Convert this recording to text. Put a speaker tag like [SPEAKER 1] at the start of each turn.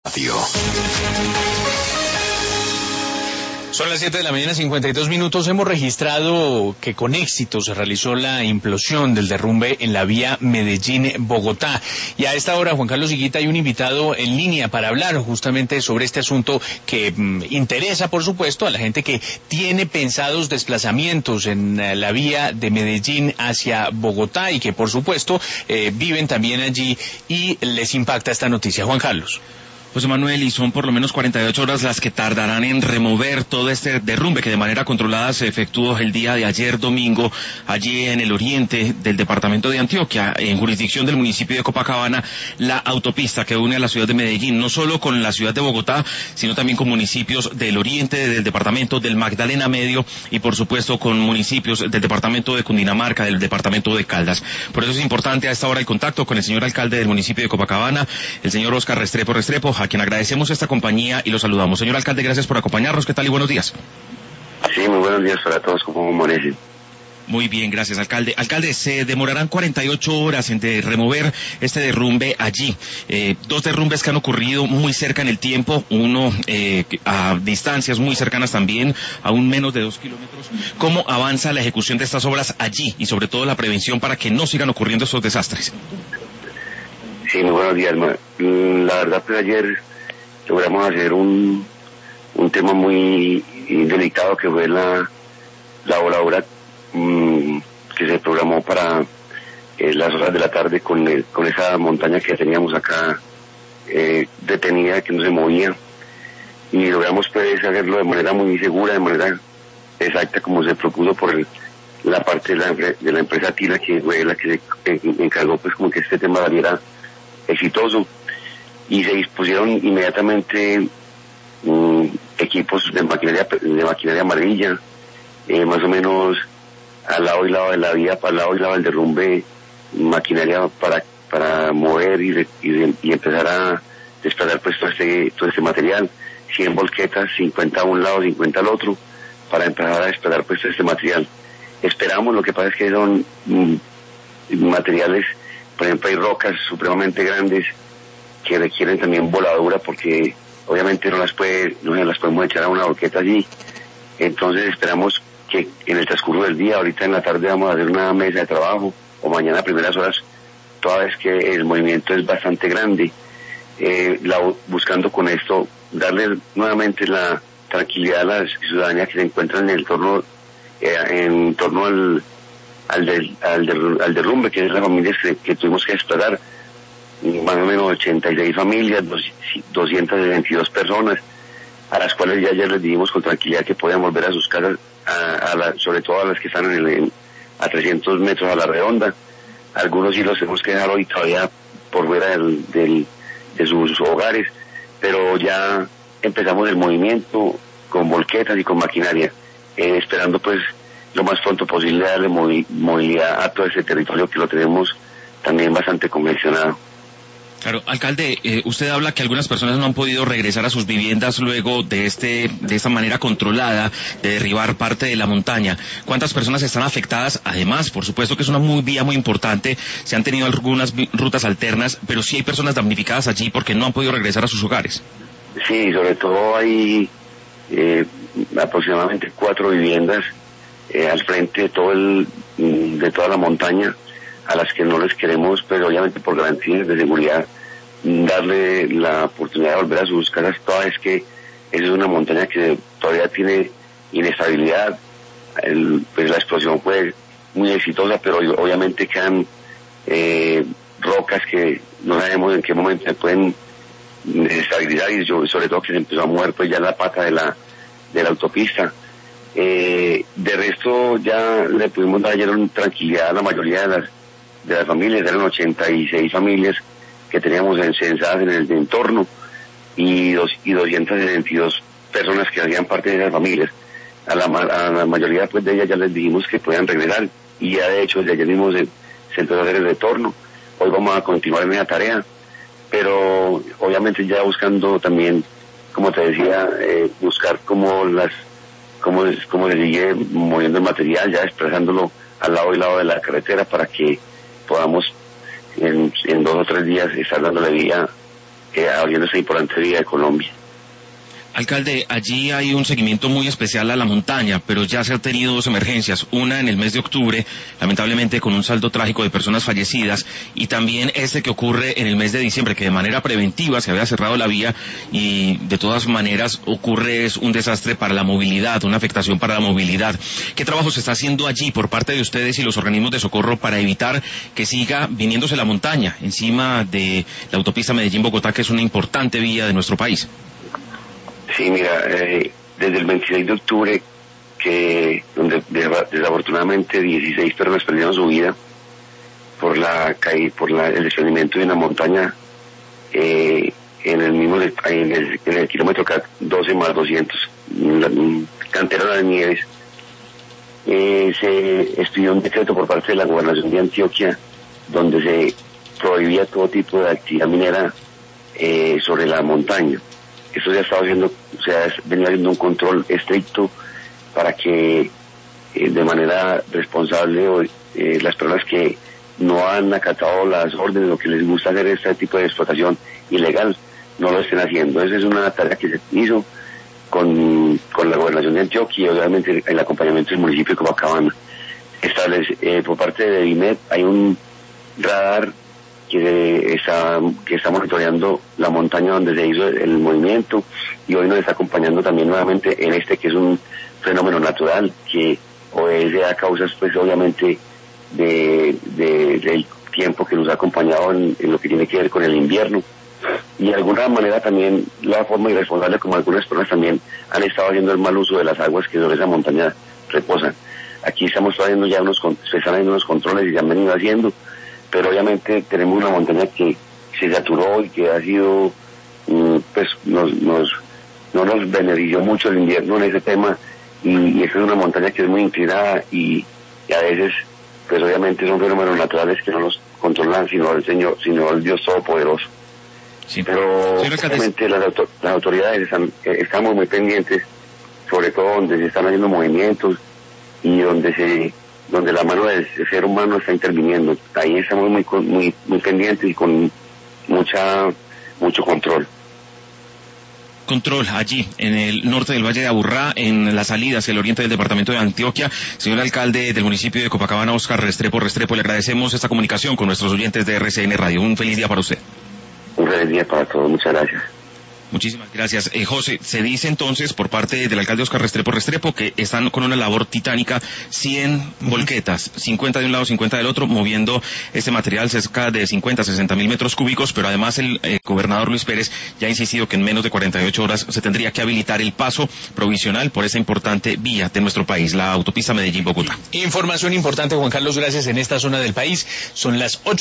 [SPEAKER 1] Radio.
[SPEAKER 2] Son las 7 de la mañana, 52 minutos. Hemos registrado que con éxito se realizó la implosión del derrumbe en la vía Medellín-Bogotá. Y a esta hora, Juan Carlos Higuita, hay un invitado en línea para hablar justamente sobre este asunto que interesa, por supuesto, a la gente que tiene pensados desplazamientos en la vía de Medellín hacia Bogotá y que, por supuesto, viven también allí y les impacta esta noticia. Juan Carlos.
[SPEAKER 3] José Manuel, y son por lo menos 48 horas las que tardarán en remover todo este derrumbe que de manera controlada se efectuó el día de ayer domingo allí en el oriente del departamento de Antioquia, en jurisdicción del municipio de Copacabana, la autopista que une a la ciudad de Medellín, no solo con la ciudad de Bogotá, sino también con municipios del oriente del departamento del Magdalena Medio y por supuesto con municipios del departamento de Cundinamarca, del departamento de Caldas. Por eso es importante a esta hora el contacto con el señor alcalde del municipio de Copacabana, el señor Óscar Restrepo, a quien agradecemos esta compañía y lo saludamos. Señor alcalde, gracias por acompañarnos. ¿Qué tal y buenos días?
[SPEAKER 4] Sí, muy buenos días para todos. ¿Cómo amanecen?
[SPEAKER 3] Muy bien, gracias, alcalde. Alcalde, se demorarán 48 horas en remover este derrumbe allí. Dos derrumbes que han ocurrido muy cerca en el tiempo, uno a distancias muy cercanas también, a un menos de 2 kilómetros. ¿Cómo avanza la ejecución de estas obras allí y sobre todo la prevención para que no sigan ocurriendo estos desastres?
[SPEAKER 4] Sí, muy buenos días. La verdad, pues ayer logramos hacer un tema muy delicado que fue la obra que se programó para las horas de la tarde con esa montaña que teníamos acá detenida, que no se movía, y logramos pues hacerlo de manera muy segura, de manera exacta como se propuso por la parte de la empresa Tila, que fue la que se encargó pues como que este tema saliera exitoso, y se dispusieron inmediatamente equipos de maquinaria amarilla, más o menos al lado y lado de la vía, para el lado y lado del derrumbe, maquinaria para mover y empezar a desplazar pues todo este material, 100 volquetas, 50 a un lado, 50 al otro, para empezar a desplazar pues todo este material. Esperamos, lo que pasa es que son materiales, por ejemplo, hay rocas supremamente grandes que requieren también voladura, porque obviamente no las podemos echar a una volqueta allí. Entonces esperamos que en el transcurso del día, ahorita en la tarde, vamos a hacer una mesa de trabajo, o mañana a primeras horas, toda vez que el movimiento es bastante grande, buscando con esto darle nuevamente la tranquilidad a la ciudadanía que se encuentra en torno al derrumbe, que es las familias que tuvimos que desplazar, más o menos 86 familias, 222 personas, a las cuales ya ayer les dijimos con tranquilidad que podían volver a sus casas, sobre todo a las que están a 300 metros a la redonda. Algunos sí los tenemos que dejar hoy todavía por fuera de sus hogares, pero ya empezamos el movimiento con volquetas y con maquinaria, esperando pues lo más pronto posible darle movilidad a todo ese territorio que lo tenemos también bastante congestionado.
[SPEAKER 3] Claro, alcalde, usted habla que algunas personas no han podido regresar a sus viviendas luego de esta manera controlada de derribar parte de la montaña. ¿Cuántas personas están afectadas? Además, por supuesto que es una vía muy importante, se han tenido algunas rutas alternas, pero sí hay personas damnificadas allí porque no han podido regresar a sus hogares.
[SPEAKER 4] Sí, sobre todo hay aproximadamente 4 viviendas al frente de toda la montaña, a las que no les queremos, pero obviamente por garantías de seguridad, darle la oportunidad de volver a sus casas, toda vez que esa es una montaña que todavía tiene inestabilidad. Pues la explosión fue muy exitosa, pero obviamente quedan rocas que no sabemos en qué momento se pueden desestabilizar, y sobre todo que se empezó a mover pues ya la pata de la autopista. De resto ya le pudimos dar ayer tranquilidad a la mayoría de las familias. Eran 86 familias que teníamos censadas en el entorno, y 222 personas que hacían parte de esas familias. A la mayoría pues de ellas ya les dijimos que puedan regresar, y ya de hecho desde ayer mismo se empezó a hacer el retorno. Hoy vamos a continuar en esa tarea, pero obviamente ya buscando también, como te decía, buscar cómo se sigue moviendo el material, ya desplazándolo al lado y lado de la carretera, para que podamos en 2 o 3 días estar dándole vía abriendo esta importante vía de Colombia.
[SPEAKER 3] Alcalde, allí hay un seguimiento muy especial a la montaña, pero ya se han tenido dos emergencias, una en el mes de octubre, lamentablemente con un saldo trágico de personas fallecidas, y también este que ocurre en el mes de diciembre, que de manera preventiva se había cerrado la vía y de todas maneras ocurre un desastre para la movilidad, una afectación para la movilidad. ¿Qué trabajo se está haciendo allí por parte de ustedes y los organismos de socorro para evitar que siga viniéndose la montaña encima de la autopista Medellín-Bogotá, que es una importante vía de nuestro país?
[SPEAKER 4] Sí, mira, desde el 26 de octubre, donde desafortunadamente 16 personas perdieron su vida por el desprendimiento de una montaña en el kilómetro 12 más 200, la cantera de las Nieves, se estudió un decreto por parte de la Gobernación de Antioquia donde se prohibía todo tipo de actividad minera sobre la montaña. Eso se ha venido haciendo un control estricto para que de manera responsable las personas que no han acatado las órdenes o que les gusta hacer este tipo de explotación ilegal no lo estén haciendo. Esa es una tarea que se hizo con la Gobernación de Antioquia y obviamente el acompañamiento del municipio de Copacabana. Por parte de DEVIMED hay un radar que está monitoreando la montaña donde se hizo el movimiento y hoy nos está acompañando también nuevamente en que es un fenómeno natural que obedece a causas pues obviamente del tiempo que nos ha acompañado en lo que tiene que ver con el invierno y de alguna manera también la forma irresponsable como algunas personas también han estado haciendo el mal uso de las aguas que sobre esa montaña reposan. Aquí estamos haciendo ya se están haciendo unos controles y se han venido haciendo, pero obviamente tenemos una montaña que se saturó y que ha sido, pues no nos benefició mucho el invierno en ese tema y esta es una montaña que es muy inclinada y a veces, pues obviamente son fenómenos naturales que no los controlan sino el Dios Todopoderoso.
[SPEAKER 3] Sí.
[SPEAKER 4] Pero obviamente las autoridades estamos muy pendientes, sobre todo donde se están haciendo movimientos y donde la mano del ser humano está interviniendo. Ahí estamos muy pendientes y con mucho control.
[SPEAKER 3] Control allí, en el norte del Valle de Aburrá, en la salida hacia el oriente del departamento de Antioquia. Señor alcalde del municipio de Copacabana, Óscar Restrepo, le agradecemos esta comunicación con nuestros oyentes de RCN Radio. Un feliz día para usted.
[SPEAKER 4] Un feliz día para todos, muchas gracias.
[SPEAKER 3] Muchísimas gracias. José, se dice entonces por parte del alcalde Óscar Restrepo que están con una labor titánica, 100 volquetas, 50 de un lado, 50 del otro, moviendo este material cerca de 50, 60 mil metros cúbicos, pero además el gobernador Luis Pérez ya ha insistido que en menos de 48 horas se tendría que habilitar el paso provisional por esa importante vía de nuestro país, la autopista Medellín-Bogotá.
[SPEAKER 2] Información importante, Juan Carlos, gracias, en esta zona del país. Son las 8.